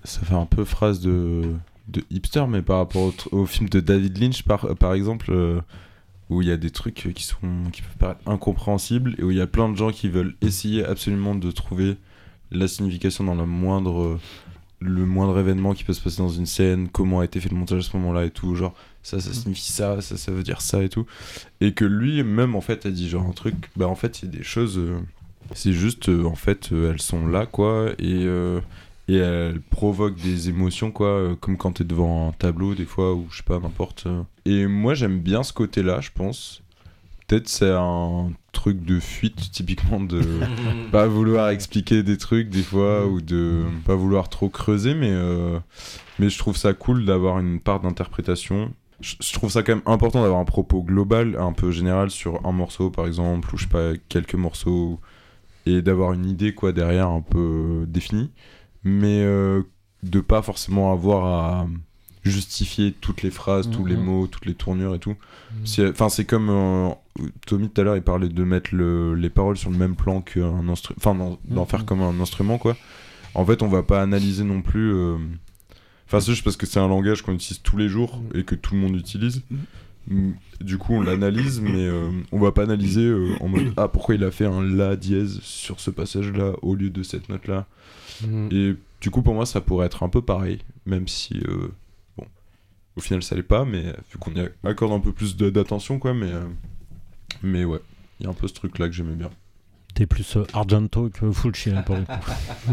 ça fait un peu phrase de hipster, mais par rapport au film de David Lynch, par exemple, où il y a des trucs qui peuvent paraître incompréhensibles et où il y a plein de gens qui veulent essayer absolument de trouver la signification dans le moindre événement qui peut se passer dans une scène, comment a été fait le montage à ce moment-là et tout, genre ça signifie ça veut dire ça et tout, et que lui même en fait a dit genre un truc, bah en fait il y a des choses, c'est juste en fait elles sont là quoi, et elles provoquent des émotions quoi, comme quand t'es devant un tableau des fois, ou je sais pas, n'importe. Et moi j'aime bien ce côté là, je pense. Peut-être c'est un truc de fuite, typiquement, de pas vouloir expliquer des trucs des fois, ou de pas vouloir trop creuser, mais je trouve ça cool d'avoir une part d'interprétation. Je trouve ça quand même important d'avoir un propos global, un peu général sur un morceau par exemple, ou je sais pas, quelques morceaux, et d'avoir une idée quoi derrière un peu définie, mais de pas forcément avoir à justifier toutes les phrases, tous les mots, toutes les tournures et tout. C'est comme Tommy tout à l'heure, il parlait de mettre les paroles sur le même plan qu'un instrument, enfin d'en faire comme un instrument quoi. En fait on va pas analyser non plus, c'est juste parce que c'est un langage qu'on utilise tous les jours et que tout le monde utilise. Du coup on l'analyse, mais on va pas analyser en mode ah pourquoi il a fait un la dièse sur ce passage là au lieu de cette note là. Et du coup pour moi ça pourrait être un peu pareil, même si au final ça l'est pas, mais vu qu'on y accorde un peu plus d'attention quoi, mais ouais, il y a un peu ce truc là que j'aimais bien. T'es plus Argento que Fulci là pour le coup.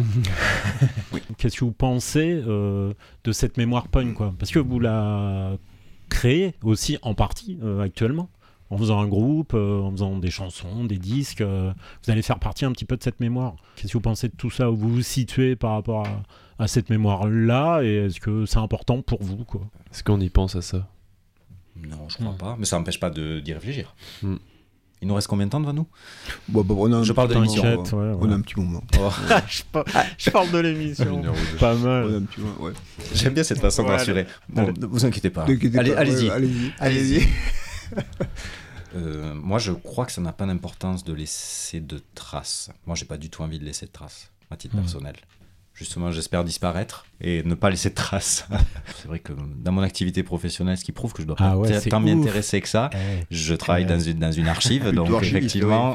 Oui. Qu'est-ce que vous pensez de cette mémoire punk quoi, parce que vous la créez aussi en partie actuellement, en faisant un groupe, en faisant des chansons, des disques, vous allez faire partie un petit peu de cette mémoire. Qu'est-ce que vous pensez de tout ça, où vous vous situez par rapport à cette mémoire-là, et est-ce que c'est important pour vous quoi? Est-ce qu'on y pense à ça? Non, je crois pas, mais ça n'empêche pas d'y réfléchir. Il nous reste combien de temps devant nous? Je parle de l'émission. On a un petit moment. Je parle de l'émission. Pas mal. On a un petit moment, ouais. J'aime bien cette façon de rassurer. Bon, vous inquiétez pas. Allez-y. Moi, je crois que ça n'a pas d'importance de laisser de traces. Moi, j'ai pas du tout envie de laisser de traces, à titre personnel. Justement, j'espère disparaître et ne pas laisser de traces. C'est vrai que dans mon activité professionnelle, ce qui prouve que je dois pas tant m'y intéresser que ça, je travaille dans une archive, donc effectivement,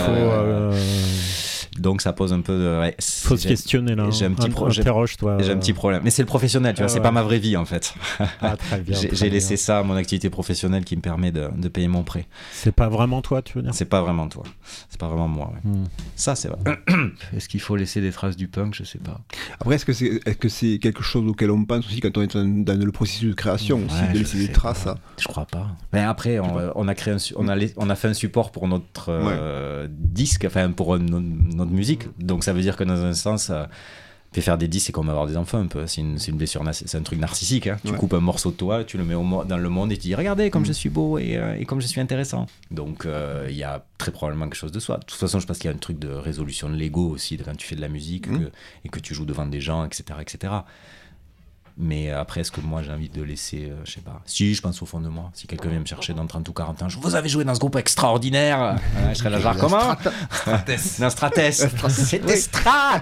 donc ça pose un peu de... Ouais, faut se questionner là. J'ai un petit problème. Mais c'est le professionnel, tu vois, c'est pas ma vraie vie en fait. Très bien, j'ai laissé ça à mon activité professionnelle qui me permet de payer mon prêt. C'est pas vraiment toi, tu veux dire? C'est pas vraiment toi. C'est pas vraiment moi. Ouais. Ça, c'est vrai. Est-ce qu'il faut laisser des traces du punk? Je sais pas. Après, est-ce que c'est quelque chose auquel on pense aussi quand on est dans le processus de création aussi, de laisser des traces? Je crois pas. Mais après, on a fait un support pour notre disque, enfin pour notre musique. Donc ça veut dire que dans un sens, faire des disques, c'est comme avoir des enfants un peu. C'est une blessure, c'est un truc narcissique. Hein. Tu coupes un morceau de toi, tu le mets dans le monde et tu dis regardez comme je suis beau et comme je suis intéressant. Donc il y a très probablement quelque chose de soi. De toute façon, je pense qu'il y a un truc de résolution de l'ego aussi quand tu fais de la musique et que tu joues devant des gens, etc. etc. Mais après, est-ce que moi j'ai envie de laisser, je sais pas. Si, je pense au fond de moi. Si quelqu'un vient me chercher dans 30 ou 40 ans, vous avez joué dans ce groupe extraordinaire. Je serais là, genre, comment? Dans Strates. C'était Strat.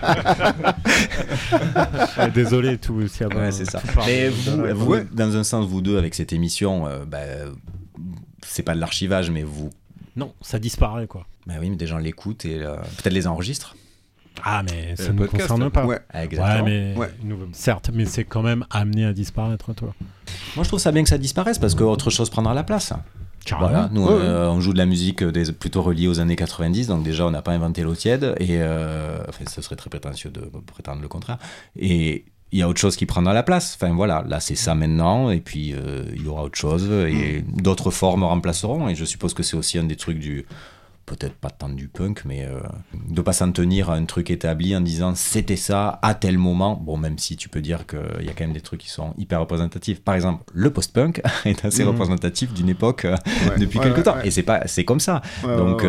Désolé, tout. C'est ça. Mais vous, dans un sens, vous deux, avec cette émission, c'est pas de l'archivage, mais vous. Non, ça disparaît, quoi. Bah oui, mais des gens l'écoutent et peut-être les enregistrent. Ah, mais ça ne nous concerne pas. Ouais, exactement. Certes, mais c'est quand même amené à disparaître, toi. Moi, je trouve ça bien que ça disparaisse parce qu'autre chose prendra la place. Voilà, nous, on joue de la musique plutôt reliée aux années 90, donc déjà, on n'a pas inventé l'eau tiède, et ce serait très prétentieux de prétendre le contraire. Et il y a autre chose qui prendra la place. Enfin, voilà, là, c'est ça maintenant, et puis il y aura autre chose, et d'autres formes remplaceront, et je suppose que c'est aussi un des trucs du... peut-être pas tant du punk, mais de pas s'en tenir à un truc établi en disant c'était ça à tel moment. Bon, même si tu peux dire qu'il y a quand même des trucs qui sont hyper représentatifs. Par exemple, le post-punk est assez représentatif d'une époque depuis quelque temps. Et c'est comme ça. Donc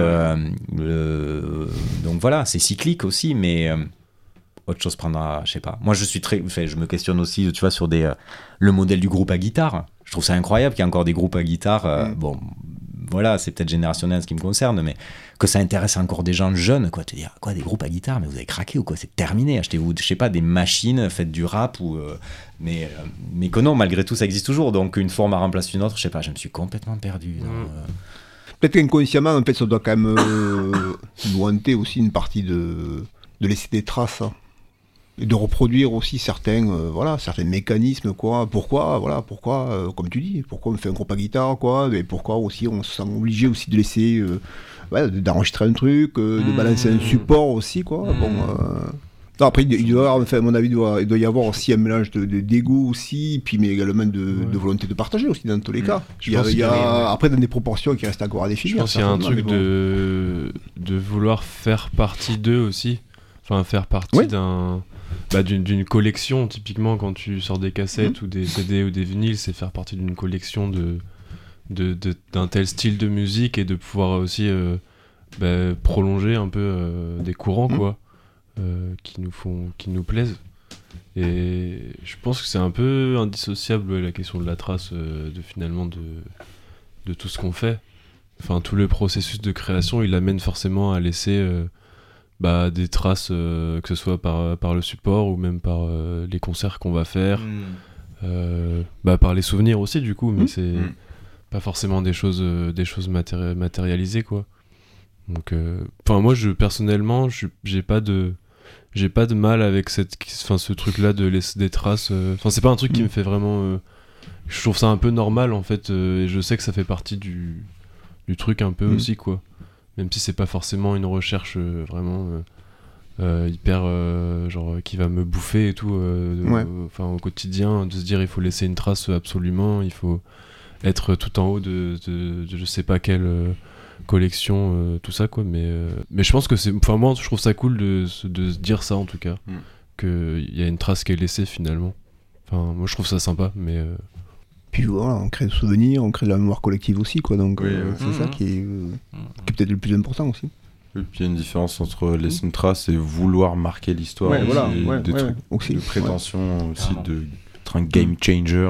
voilà, c'est cyclique aussi, mais autre chose prendra, je sais pas. Moi, je me questionne aussi, tu vois, sur le modèle du groupe à guitare. Je trouve ça incroyable qu'il y ait encore des groupes à guitare. Bon, voilà, c'est peut-être générationnel en ce qui me concerne, mais que ça intéresse encore des gens jeunes, quoi, te dire, quoi, des groupes à guitare, mais vous avez craqué ou quoi, c'est terminé, achetez-vous, je sais pas, des machines, faites du rap, ou, mais que non, malgré tout, ça existe toujours, donc une forme remplace une autre, je sais pas, je me suis complètement perdu. Peut-être qu'inconsciemment, en fait, ça doit quand même nous hanter aussi une partie de laisser des traces, hein. Et de reproduire aussi certains mécanismes, quoi. Pourquoi, comme tu dis, pourquoi on fait un groupe à guitare, quoi. Mais pourquoi aussi on se sent obligé aussi de laisser, d'enregistrer un truc, de balancer un support aussi, quoi. Bon, non, après, il doit y avoir, enfin, à mon avis, il doit y avoir aussi un mélange d'ego aussi, puis mais également de volonté de partager aussi dans tous les cas. Après, dans des proportions qui restent encore à définir. Je pense qu'il y a un truc de vouloir faire partie d'eux aussi. Enfin, faire partie d'une collection. Typiquement, quand tu sors des cassettes ou des CD ou des vinyles, c'est faire partie d'une collection d'un tel style de musique et de pouvoir aussi prolonger un peu des courants, quoi, qui nous plaisent. Et je pense que c'est un peu indissociable la question de la trace, finalement de tout ce qu'on fait. Enfin, tout le processus de création, il amène forcément à laisser des traces, que ce soit par le support ou même par les concerts qu'on va faire, par les souvenirs aussi du coup, mais c'est pas forcément des choses matérialisées, quoi. Donc, moi, personnellement, j'ai pas de mal avec ce truc-là de laisser des traces. C'est pas un truc qui me fait vraiment. Je trouve ça un peu normal en fait, et je sais que ça fait partie du truc un peu aussi, quoi. Même si c'est pas forcément une recherche vraiment hyper qui va me bouffer et tout, au quotidien, de se dire il faut laisser une trace absolument, il faut être tout en haut de je sais pas quelle collection, tout ça, quoi. Mais je pense que moi je trouve ça cool de se dire ça, en tout cas, qu'il y a une trace qui est laissée finalement. Enfin, moi je trouve ça sympa, mais puis voilà, on crée des souvenirs, on crée de la mémoire collective aussi, quoi. Donc c'est ça qui est peut-être le plus important aussi. Et puis il y a une différence entre laisser une trace et vouloir marquer l'histoire, des trucs aussi, de prétention aussi, d'être un game changer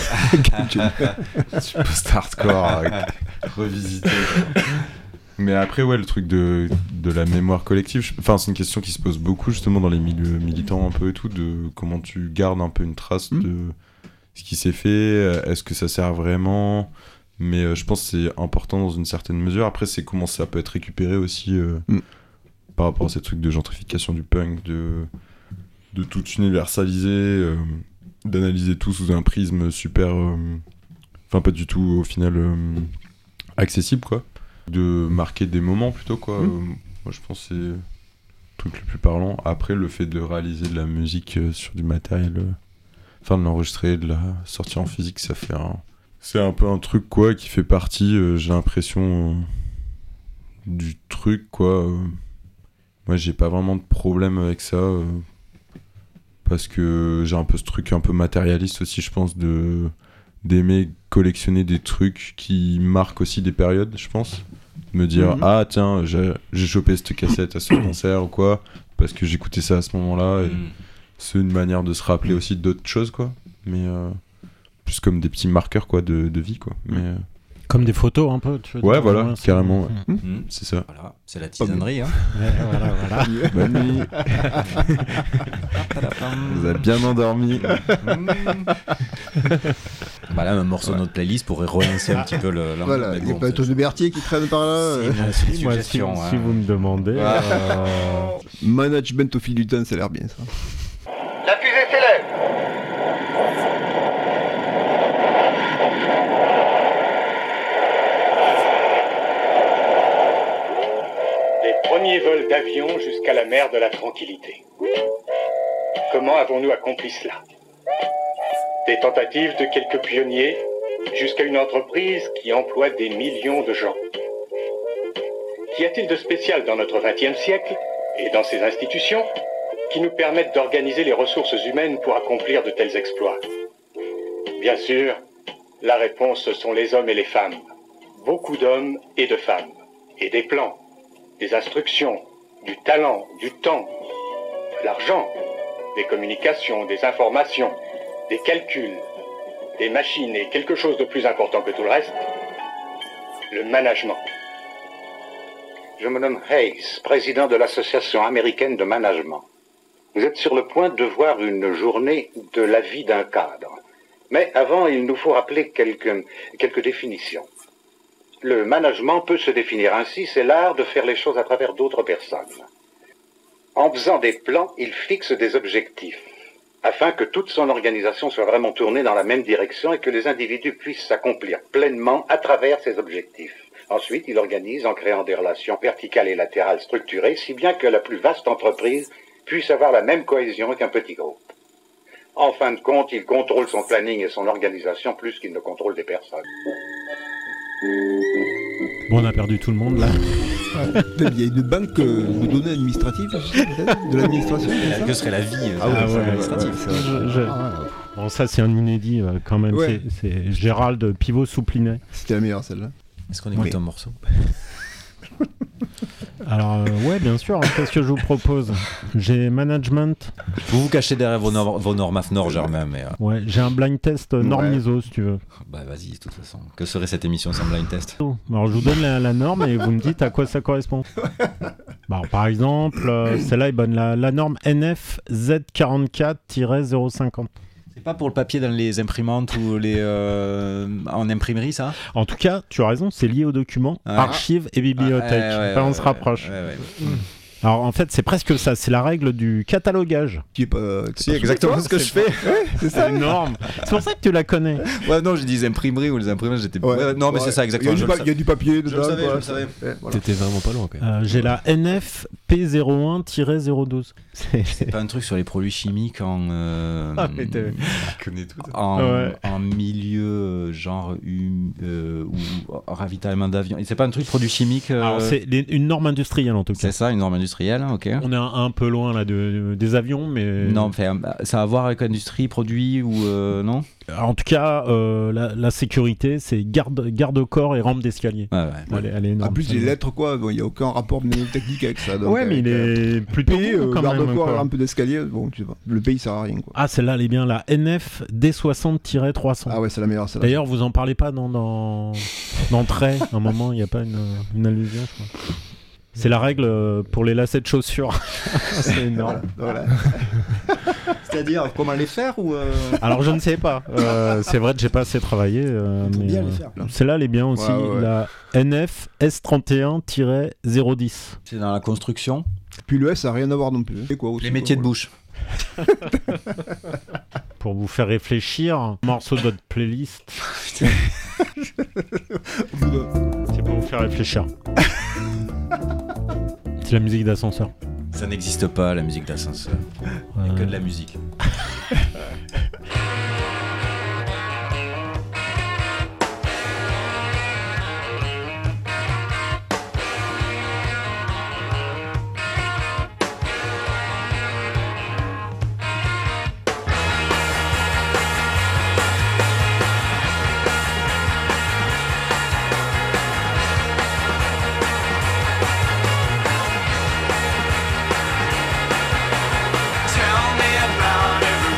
du post-hardcore revisité. Mais après, le truc de la mémoire collective, c'est une question qui se pose beaucoup justement dans les milieux militants un peu et tout, de comment tu gardes un peu une trace de ce qui s'est fait, est-ce que ça sert vraiment, mais je pense que c'est important dans une certaine mesure. Après, c'est comment ça peut être récupéré aussi par rapport à ces trucs de gentrification du punk, de tout universaliser, d'analyser tout sous un prisme super pas du tout au final accessible, quoi, de marquer des moments plutôt, quoi. Moi je pense que c'est le truc le plus parlant. Après, le fait de réaliser de la musique sur du matériel, de l'enregistrer, de la sortir en physique, c'est un peu un truc, quoi, qui fait partie, j'ai l'impression, du truc, quoi. Moi, j'ai pas vraiment de problème avec ça, parce que j'ai un peu ce truc un peu matérialiste aussi, je pense, d'aimer collectionner des trucs qui marquent aussi des périodes, je pense. Me dire, ah tiens, j'ai chopé cette cassette à ce concert ou quoi, parce que j'écoutais ça à ce moment-là, et c'est une manière de se rappeler aussi d'autres choses, quoi, mais plus comme des petits marqueurs, quoi, de vie, quoi. Mais comme des photos, un peu, tu veux dire, voilà, carrément, c'est ça. Voilà, c'est la tisanerie, hein. Voilà. Bonne nuit. Vous avez bien endormi. Là, un morceau de notre playlist pourrait relancer un petit peu le... Voilà, il y a pas de Berthier qui traîne par là. Si vous me demandez... Management au fil du temps, ça a l'air bien, ça. La fusée s'élève. Les premiers vols d'avion jusqu'à la mer de la Tranquillité. Comment avons-nous accompli cela ? Des tentatives de quelques pionniers jusqu'à une entreprise qui emploie des millions de gens. Qu'y a-t-il de spécial dans notre XXe siècle et dans ces institutions qui nous permettent d'organiser les ressources humaines pour accomplir de tels exploits ? Bien sûr, la réponse, ce sont les hommes et les femmes. Beaucoup d'hommes et de femmes. Et des plans, des instructions, du talent, du temps, de l'argent, des communications, des informations, des calculs, des machines et quelque chose de plus important que tout le reste, le management. Je me nomme Hayes, président de l'Association américaine de management. Vous êtes sur le point de voir une journée de la vie d'un cadre. Mais avant, il nous faut rappeler quelques définitions. Le management peut se définir ainsi, c'est l'art de faire les choses à travers d'autres personnes. En faisant des plans, il fixe des objectifs, afin que toute son organisation soit vraiment tournée dans la même direction et que les individus puissent s'accomplir pleinement à travers ces objectifs. Ensuite, il organise en créant des relations verticales et latérales structurées, si bien que la plus vaste entreprise puisse avoir la même cohésion qu'un petit groupe. En fin de compte, il contrôle son planning et son organisation plus qu'il ne contrôle des personnes. Bon, on a perdu tout le monde là. Il y a une banque de données administratives, de l'administration. Que serait la vie administrative. Bon, ça c'est un inédit quand même. Ouais. C'est Gérald Pivot-Souplinet. C'était la meilleure celle-là. Est-ce qu'on écoute un morceau? Alors, ouais, bien sûr. Qu'est-ce que je vous propose? J'ai management. Vous vous cachez derrière vos normes AFNOR, Germain, mais... Ouais, j'ai un blind test norme ISO, si tu veux. Bah vas-y, de toute façon. Que serait cette émission sans blind test? Alors, je vous donne la norme et vous me dites à quoi ça correspond. Bah, alors, par exemple, celle-là est bonne. La norme NF Z44-050. C'est pas pour le papier dans les imprimantes ou en imprimerie, ça? En tout cas, tu as raison, c'est lié aux documents, archives et bibliothèques. On se rapproche. Alors en fait, c'est presque ça, c'est la règle du catalogage. Qui est pas. C'est exactement ce que je fais. C'est ça. Énorme. C'est pour ça que tu la connais. Ouais, non, j'ai dit imprimeries ou les imprimantes, j'étais. Non, mais c'est ça, exactement. Il y a du papier dedans. Je le savais. T'étais vraiment pas loin quand même. J'ai la NF P01-012. C'est pas un truc sur les produits chimiques en. Je connais tout. En milieu genre ou ravitaillement d'avion. C'est pas un truc produit chimique. Alors c'est une norme industrielle en tout cas. C'est ça, une norme industrielle, ok. On est un peu loin là des avions, mais. Non, enfin, ça a à voir avec l'industrie, produit ou non? En tout cas, la sécurité, c'est garde-corps et rampe d'escalier. Elle est énorme. En plus, les lettres, quoi, il n'y a aucun rapport mnémotechnique avec ça. Donc, ouais, mais il est plutôt quand même. Garde-corps et rampe d'escalier, bon, tu sais pas. Le pays sert à rien, quoi. Ah, celle-là, elle est bien, la NF D60-300. Ah ouais, c'est la meilleure, celle-là. D'ailleurs, vous en parlez pas dans Trait, à un moment, il n'y a pas une allusion, je crois. C'est la règle pour les lacets de chaussures. C'est énorme. Voilà. C'est-à-dire, comment les faire ou Alors, je ne sais pas. C'est vrai que j'ai pas assez travaillé. Mais bien les faire. Celle-là, elle est bien aussi. Ouais. La NF S31-010. C'est dans la construction. Puis le S, ça n'a rien à voir non plus. Et quoi, aussi, Les métiers de bouche. Pour vous faire réfléchir, un morceau de votre playlist. C'est pour vous faire réfléchir. C'est la musique d'ascenseur. Ça n'existe pas, la musique d'ascenseur. Il n'y a que de la musique. Tell me about every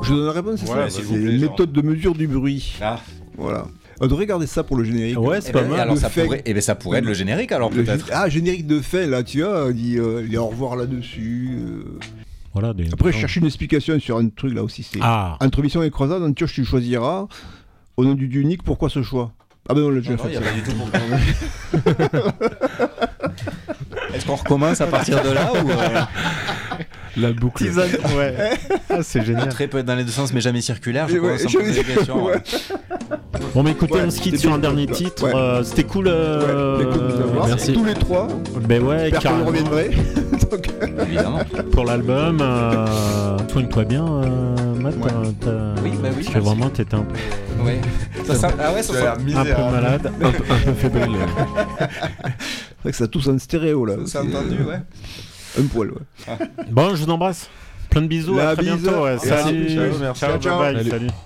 Je donne la réponse, c'est ça. s'il C'est vous plaît, une genre. méthode de mesure du bruit. Ah. Voilà. On devrait garder ça pour le générique. Ouais, c'est pas mal. Alors Le ça fait- pourrait, ça pourrait être le générique alors Le peut-être. générique de fin, là, tu vois, on dit les au revoir là-dessus. Voilà, Après, je cherche une explication sur un truc là aussi. C'est entre Mission et Croisade, en Antioche, tu choisiras. Au nom du Dieu unique, pourquoi ce choix? Ah ben on l'a déjà fait. Il n'y a pas du tout pour Est-ce qu'on recommence à partir de là ou La boucle. Ouais. Ah, c'est génial. Très peu dans les deux sens, mais jamais circulaire. Je Ouais, commence à me poser des questions. ouais. Bon, mais écoutez, Ouais, on se quitte c'était sur un bien, dernier là. titre. Ouais. C'était cool. Ouais, écoute, nous avoir, Merci. tous les trois. Ben ouais, J'espère qu'on carrément. reviendrait. Donc, Évidemment. Pour l'album, soigne-toi bien, Matt. Ouais. Oui, bah oui, Parce que merci. vraiment, t'étais un peu, Ouais. Ah ouais, ça Ça a l'air un peu misérable. malade, un peu fébrile. c'est vrai que ça tousse en stéréo là. Ça a entendu, ouais. Un poil, ouais. Bon, je vous embrasse. Plein de bisous, La à très bise. bientôt. Ouais. Merci. Salut. Ciao, merci. Ciao, Ciao, bye bye. Salut. Salut.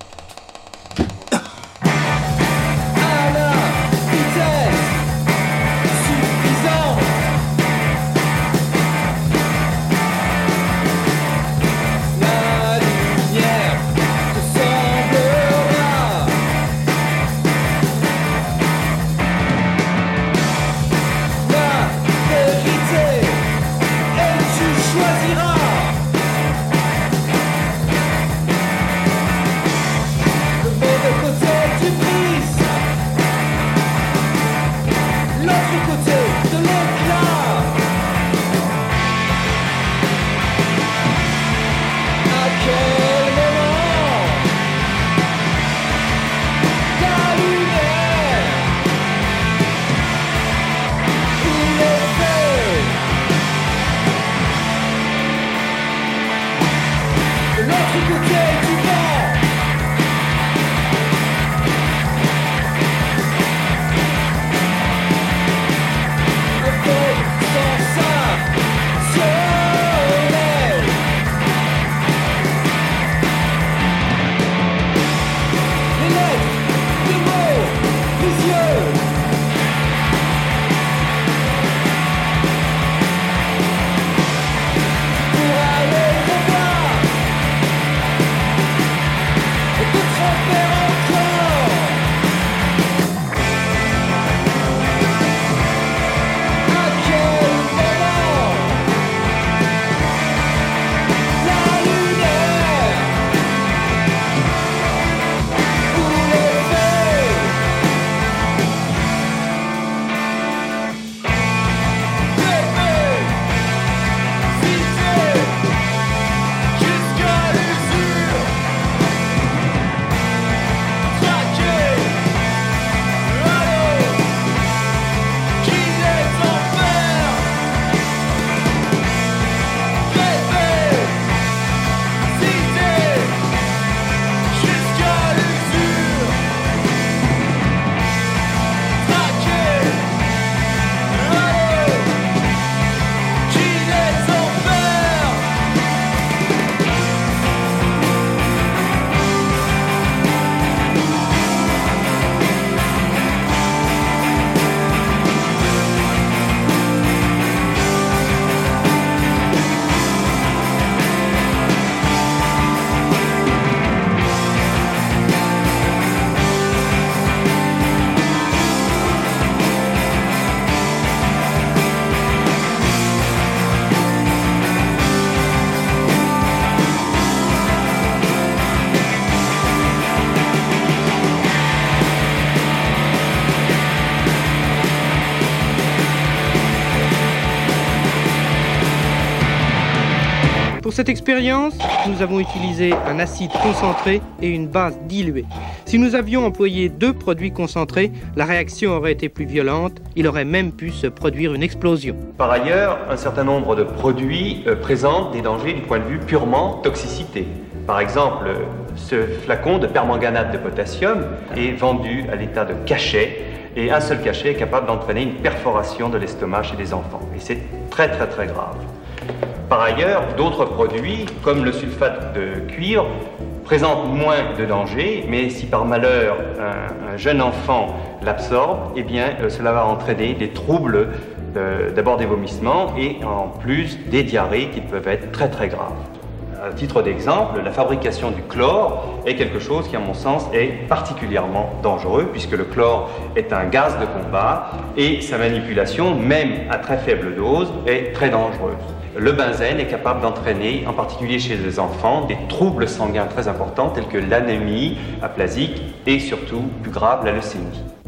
Pour cette expérience, nous avons utilisé un acide concentré et une base diluée. Si nous avions employé 2 produits concentrés, la réaction aurait été plus violente, il aurait même pu se produire une explosion. Par ailleurs, un certain nombre de produits présentent des dangers du point de vue purement toxicité. Par exemple, ce flacon de permanganate de potassium est vendu à l'état de cachet, et un seul cachet est capable d'entraîner une perforation de l'estomac chez des enfants. Et c'est très très très grave. Par ailleurs, d'autres produits, comme le sulfate de cuivre, présentent moins de danger, mais si par malheur un jeune enfant l'absorbe, eh bien cela va entraîner des troubles, d'abord des vomissements et en plus des diarrhées qui peuvent être très très graves. À titre d'exemple, la fabrication du chlore est quelque chose qui, à mon sens, est particulièrement dangereux, puisque le chlore est un gaz de combat et sa manipulation, même à très faible dose, est très dangereuse. Le benzène est capable d'entraîner, en particulier chez les enfants, des troubles sanguins très importants tels que l'anémie aplasique et surtout, plus grave, la leucémie.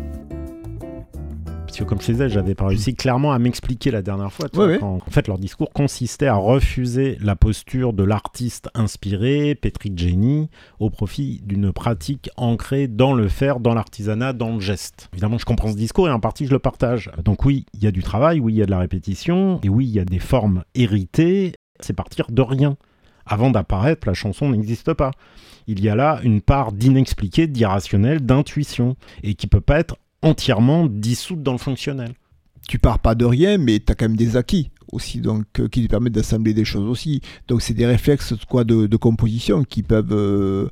Parce que comme je disais, j'avais pas réussi clairement à m'expliquer la dernière fois. En fait, leur discours consistait à refuser la posture de l'artiste inspiré, pétri de génie, au profit d'une pratique ancrée dans le faire, dans l'artisanat, dans le geste. Évidemment, je comprends ce discours et en partie, je le partage. Donc oui, il y a du travail, oui, il y a de la répétition, et oui, il y a des formes héritées. C'est partir de rien. Avant d'apparaître, la chanson n'existe pas. Il y a là une part d'inexpliqué, d'irrationnel, d'intuition, et qui peut pas être entièrement dissoute dans le fonctionnel. Tu pars pas de rien, mais tu as quand même des acquis aussi, donc qui te permettent d'assembler des choses aussi. Donc c'est des réflexes de composition qui peuvent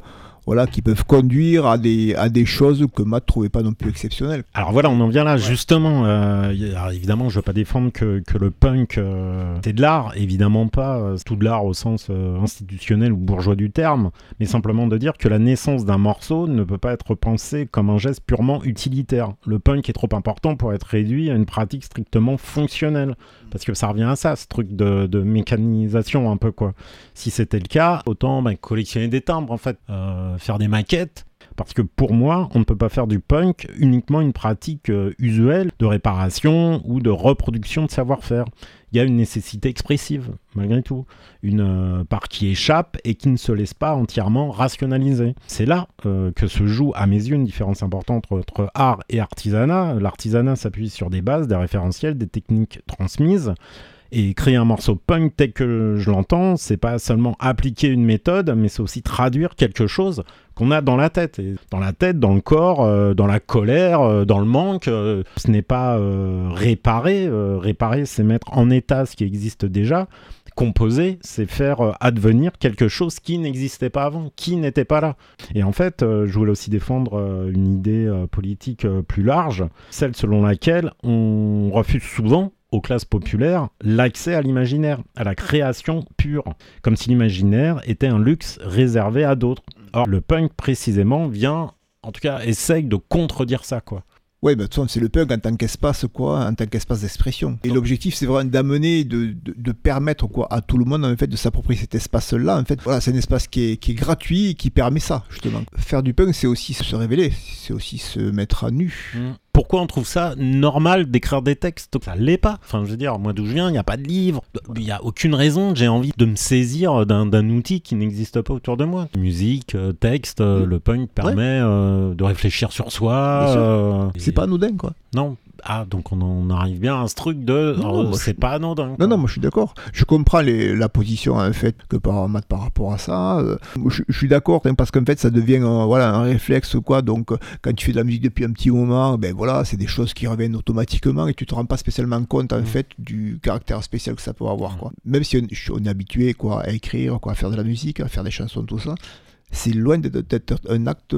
conduire à des choses que Matt trouvait pas non plus exceptionnelles. Alors voilà, on en vient là, justement. Alors évidemment, je veux pas défendre que le punk, c'est de l'art, évidemment pas. C'est tout de l'art au sens institutionnel ou bourgeois du terme, mais simplement de dire que la naissance d'un morceau ne peut pas être pensée comme un geste purement utilitaire. Le punk est trop important pour être réduit à une pratique strictement fonctionnelle, parce que ça revient à ça, ce truc de mécanisation un peu, quoi. Si c'était le cas, autant collectionner des timbres, en fait. Faire des maquettes, parce que pour moi, on ne peut pas faire du punk uniquement une pratique usuelle de réparation ou de reproduction de savoir-faire. Il y a une nécessité expressive, malgré tout. Une part qui échappe et qui ne se laisse pas entièrement rationaliser. C'est là que se joue, à mes yeux, une différence importante entre art et artisanat. L'artisanat s'appuie sur des bases, des référentiels, des techniques transmises. Et créer un morceau punk tel que je l'entends, c'est pas seulement appliquer une méthode, mais c'est aussi traduire quelque chose qu'on a dans la tête. Et dans la tête, dans le corps, dans la colère, dans le manque. Ce n'est pas réparer. Réparer, c'est mettre en état ce qui existe déjà. Composer, c'est faire advenir quelque chose qui n'existait pas avant, qui n'était pas là. Et en fait, je voulais aussi défendre une idée politique plus large, celle selon laquelle on refuse souvent aux classes populaires l'accès à l'imaginaire, à la création pure, comme si l'imaginaire était un luxe réservé à d'autres. Or, le punk, précisément, vient, en tout cas, essaye de contredire ça, quoi. Oui, de toute façon, c'est le punk en tant qu'espace, en tant qu'espace d'expression. Et l'objectif, c'est vraiment d'amener, de permettre à tout le monde, en fait, de s'approprier cet espace-là. En fait, voilà, c'est un espace qui est gratuit et qui permet ça, justement. Faire du punk, c'est aussi se révéler, c'est aussi se mettre à nu. Pourquoi on trouve ça normal d'écrire des textes ? Ça l'est pas. Enfin, je veux dire, moi d'où je viens, il n'y a pas de livre. Il n'y a aucune raison que j'ai envie de me saisir d'un outil qui n'existe pas autour de moi. Musique, texte, le punk permet de réfléchir sur soi. C'est pas anodin, quoi. Non. Ah, donc on arrive bien à ce truc de... c'est pas anodin. Non, moi je suis d'accord. Je comprends la position, en fait, que Matt par rapport à ça. Je suis d'accord, parce qu'en fait, ça devient un réflexe, quoi. Donc, quand tu fais de la musique depuis un petit moment, c'est des choses qui reviennent automatiquement et tu te rends pas spécialement compte, en fait, du caractère spécial que ça peut avoir, quoi. Même si on est habitué, quoi, à écrire, quoi, à faire de la musique, à faire des chansons, tout ça. C'est loin d'être un acte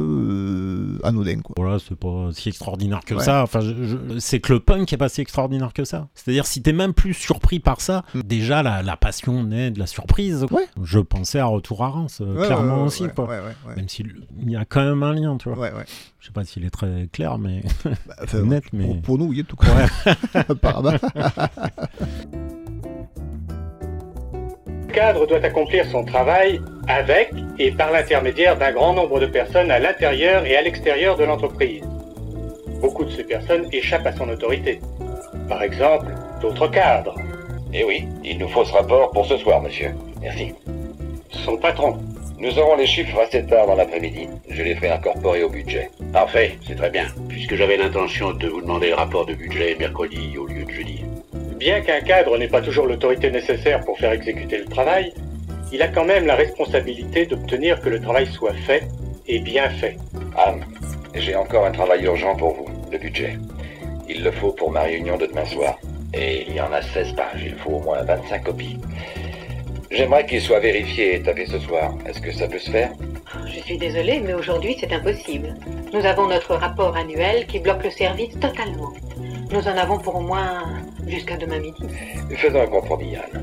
anodin, quoi. Voilà, c'est pas si extraordinaire que ça. Enfin, c'est que le punk est pas si extraordinaire que ça. C'est-à-dire, si t'es même plus surpris par ça, déjà la passion naît de la surprise. Ouais. Je pensais à Retour à Reims, clairement aussi, quoi. Même s'il y a quand même un lien, tu vois. Je sais pas s'il est très clair, mais net. Mais pour nous, oui, en tout cas. Apparemment. Le cadre doit accomplir son travail avec et par l'intermédiaire d'un grand nombre de personnes à l'intérieur et à l'extérieur de l'entreprise. Beaucoup de ces personnes échappent à son autorité. Par exemple, d'autres cadres. Eh oui, il nous faut ce rapport pour ce soir, monsieur. Merci. Son patron. Nous aurons les chiffres assez tard dans l'après-midi. Je les ferai incorporer au budget. Parfait, c'est très bien, puisque j'avais l'intention de vous demander le rapport de budget mercredi au lieu de jeudi. Bien qu'un cadre n'ait pas toujours l'autorité nécessaire pour faire exécuter le travail, il a quand même la responsabilité d'obtenir que le travail soit fait et bien fait. Anne, j'ai encore un travail urgent pour vous, le budget. Il le faut pour ma réunion de demain soir. Et il y en a 16 pages, il faut au moins 25 copies. J'aimerais qu'il soit vérifié et établi ce soir. Est-ce que ça peut se faire ? Je suis désolée, mais aujourd'hui c'est impossible. Nous avons notre rapport annuel qui bloque le service totalement. Nous en avons pour au moins jusqu'à demain midi. Faisons un compromis, Anne.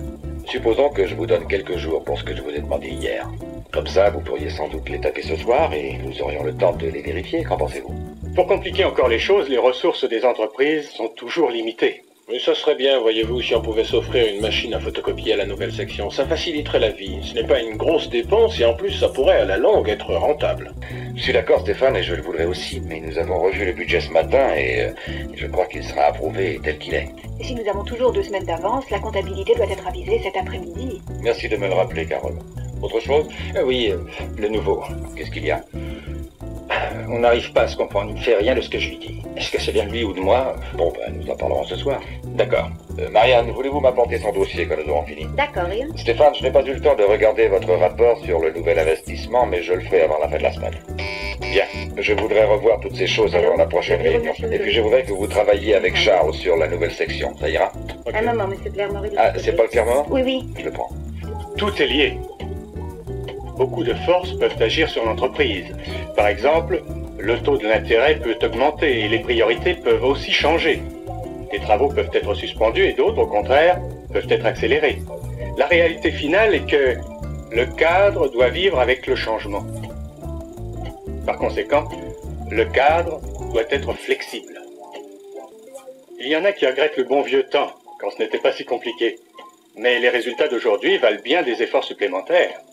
Supposons que je vous donne quelques jours pour ce que je vous ai demandé hier. Comme ça, vous pourriez sans doute les taper ce soir et nous aurions le temps de les vérifier. Qu'en pensez-vous? Pour compliquer encore les choses, les ressources des entreprises sont toujours limitées. Mais ça serait bien, voyez-vous, si on pouvait s'offrir une machine à photocopier à la nouvelle section. Ça faciliterait la vie. Ce n'est pas une grosse dépense et en plus, ça pourrait à la longue être rentable. Je suis d'accord, Stéphane, et je le voudrais aussi, mais nous avons revu le budget ce matin et je crois qu'il sera approuvé tel qu'il est. Et si nous avons toujours 2 semaines d'avance, la comptabilité doit être avisée cet après-midi. Merci de me le rappeler, Carole. Autre chose? Oui, le nouveau. Qu'est-ce qu'il y a? On n'arrive pas à se comprendre. Il ne fait rien de ce que je lui dis. Est-ce que c'est bien de lui ou de moi? Bon, nous en parlerons ce soir. D'accord. Marianne, voulez-vous m'apporter son dossier quand nous aurons fini? D'accord, Ian. Stéphane, je n'ai pas eu le temps de regarder votre rapport sur le nouvel investissement, mais je le ferai avant la fin de la semaine. Bien, je voudrais revoir toutes ces choses avant la prochaine réunion. Et puis je voudrais que vous travailliez avec Charles sur la nouvelle section. Ça ira? Un moment, monsieur Clermont. Ah, c'est pas le Clermont? Oui, oui. Je le prends. Tout est lié. Beaucoup de forces peuvent agir sur l'entreprise. Par exemple, le taux de l'intérêt peut augmenter et les priorités peuvent aussi changer. Des travaux peuvent être suspendus et d'autres, au contraire, peuvent être accélérés. La réalité finale est que le cadre doit vivre avec le changement. Par conséquent, le cadre doit être flexible. Il y en a qui regrettent le bon vieux temps, quand ce n'était pas si compliqué. Mais les résultats d'aujourd'hui valent bien des efforts supplémentaires.